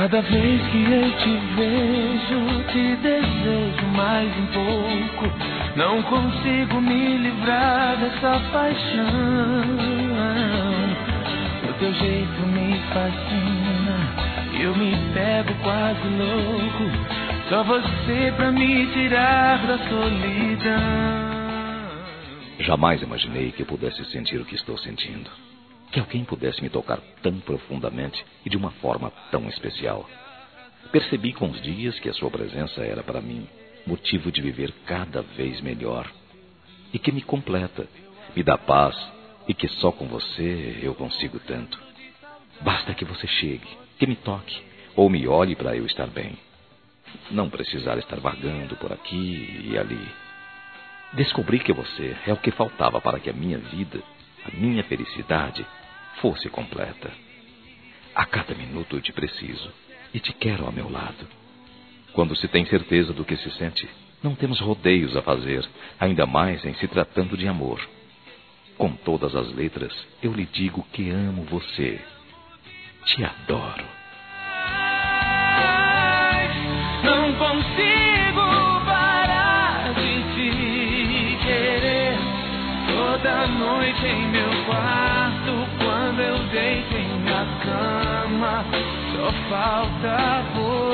Cada vez que eu te vejo, te desejo mais um pouco. Não consigo me livrar dessa paixão. O teu jeito me fascina, eu me pego quase louco. Só você pra me tirar da solidão. Jamais imaginei que eu pudesse sentir o que estou sentindo. Que alguém pudesse me tocar tão profundamente e de uma forma tão especial. Percebi com os dias que a sua presença era para mim motivo de viver cada vez melhor. E que me completa, me dá paz e que só com você eu consigo tanto. Basta que você chegue, que me toque ou me olhe para eu estar bem. Não precisar estar vagando por aqui e ali. Descobri que você é o que faltava para que a minha vida, a minha felicidade, fosse completa. A cada minuto eu te preciso e te quero ao meu lado. Quando se tem certeza do que se sente, não temos rodeios a fazer, ainda mais em se tratando de amor. Com todas as letras, eu lhe digo que amo você. Te adoro. Não consigo parar de te querer. Toda noite em meu quarto, quando eu deito em minha cama, só falta você.